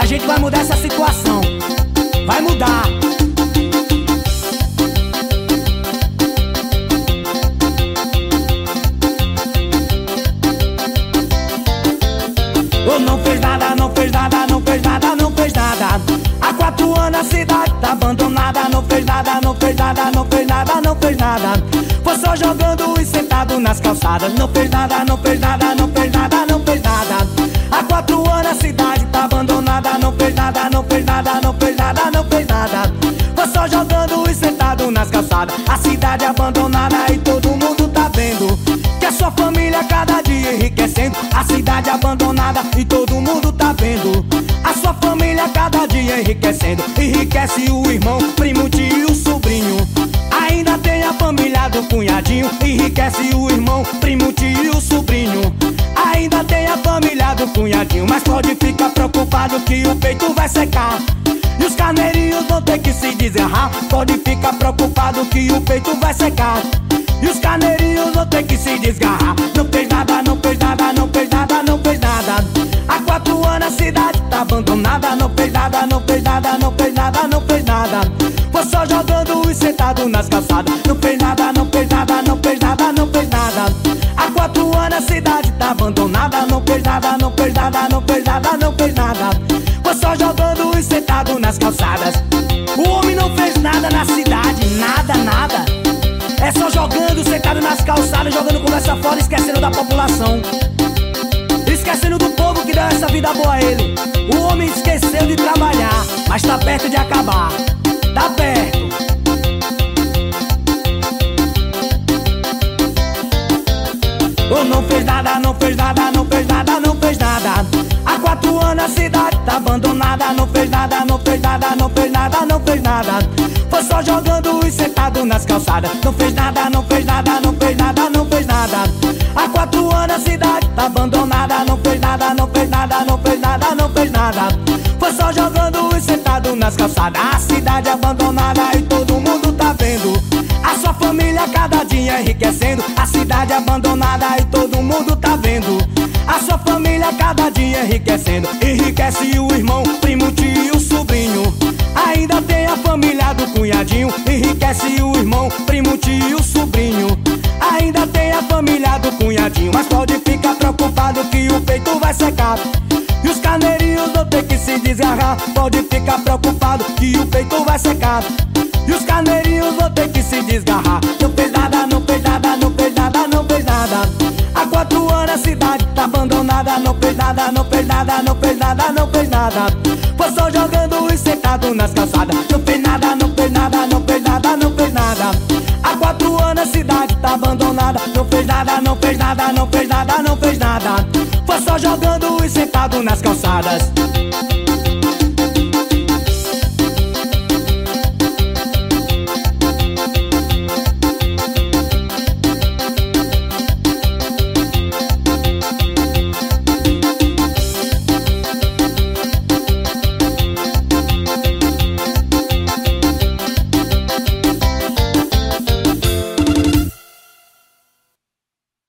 gente vai mudar essa situação. Vai mudar. Oh, não fez nada, não fez nada, não fez nada, não fez nada. Há 4 anos a cidade tá abandonada. Não fez nada, não fez nada, não fez nada, não fez nada. Foi só jogando e sentado nas calçadas. Não fez nada, não fez nada, não fez nada, não fez nada. Há 4 anos a cidade tá abandonada. Não fez nada, não fez nada, não fez nada, não fez nada. Foi só jogando e sentado nas calçadas. A cidade abandonada e todo mundo tá vendo que a sua família cada dia enriquecendo. A cidade abandonada e todo mundo tá vendo a sua família cada dia enriquecendo. Enriquece o irmão, primo, tio, sobrinho. Ainda tem a família do cunhadinho. Enriquece o irmão, primo, tio, sobrinho. Ainda tem a família do cunhadinho. Mas pode ficar preocupado que o peito vai secar e os carneirinhos vão ter que se desgarrar. Pode ficar preocupado que o peito vai secar e os carneirinhos vão ter que se desgarrar. Não fez nada, não fez nada, não fez nada, não fez nada. Há 4 anos a cidade tá abandonada. Não fez nada, não fez nada, não fez nada, não fez nada. Foi só jogando e sentado nas calçadas. Não fez nada, não fez nada, não fez nada, não fez nada. Há 4 anos a cidade tá abandonada. Não fez nada, não fez nada, não fez nada, não fez nada. Foi só jogando e sentado nas calçadas. O homem não fez nada na cidade, nada, nada. É só jogando, sentado nas calçadas, jogando conversa fora, esquecendo da população, esquecendo do povo que deu essa vida boa a ele. O homem esqueceu de trabalhar, mas tá perto de acabar. Tá perto. Oh, não fez nada, não fez nada, não fez nada, não fez nada. Há 4 anos a cidade tá abandonada. Não fez nada, não fez nada, não fez nada, não fez nada. Foi só jogando e sentado nas calçadas. Não fez nada, não fez nada, não fez nada, não fez nada. Há 4 anos a cidade tá abandonada. Não fez nada, não fez nada, não fez nada, não fez nada. Foi só jogando e sentado nas calçadas. A cidade abandonada e todo mundo tá vendo a sua família cada dia enriquecendo. A cidade abandonada e todo mundo tá vendo a sua família cada dia enriquecendo. Enriquece o irmão, primo, tio, sobrinho. Ainda tem a família do cunhadinho. Enriquece o irmão, primo, tio, sobrinho. Ainda tem a família do cunhadinho. Mas pode ficar preocupado que o peito vai secar e os carneirinhos vão ter que se desgarrar. Pode ficar preocupado que o peito vai secar e os carneirinhos vão ter que se desgarrar. Não fez nada, não fez nada, não fez nada, não fez nada. Há 4 anos a cidade tá abandonada. Não fez nada, não fez nada, não fez nada, não fez nada. Foi só jogando e sentado nas calçadas. Não fez nada, não fez nada, não fez nada, não fez nada. Há 4 anos a cidade tá abandonada. Não fez nada, não fez nada, não fez nada, não fez nada. Foi só jogando e sentado nas calçadas.